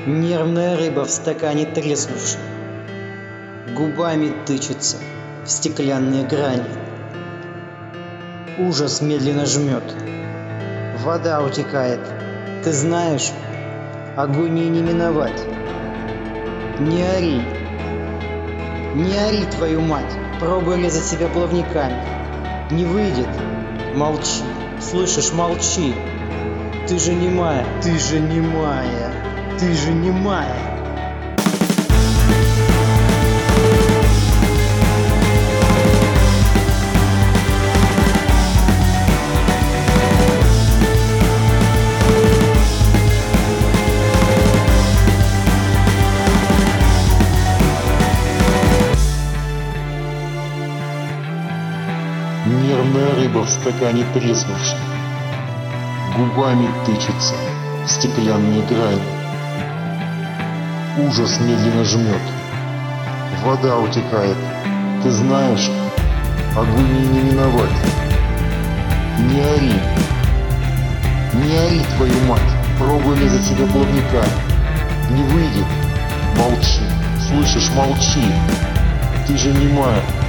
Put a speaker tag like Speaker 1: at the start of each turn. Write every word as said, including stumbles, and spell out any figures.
Speaker 1: Нервная рыба в стакане треснувшая, губами тычется в стеклянные грани. Ужас медленно жмет, вода утекает. Ты знаешь, агонии не миновать. Не ори, не ори, твою мать, пробуй резать себя плавниками. Не выйдет, молчи, слышишь, молчи. Ты же немая, ты же немая, ты же немая.
Speaker 2: Нервная рыба в стакане треснувшая, губами тычется в стеклянные грани. Ужас медленно жмет, вода утекает. Ты знаешь, агонии не миновать. Не ори, не ори, твою мать, пробуй резать себя плавниками. Не выйдет, молчи, слышишь, молчи. Ты же немая.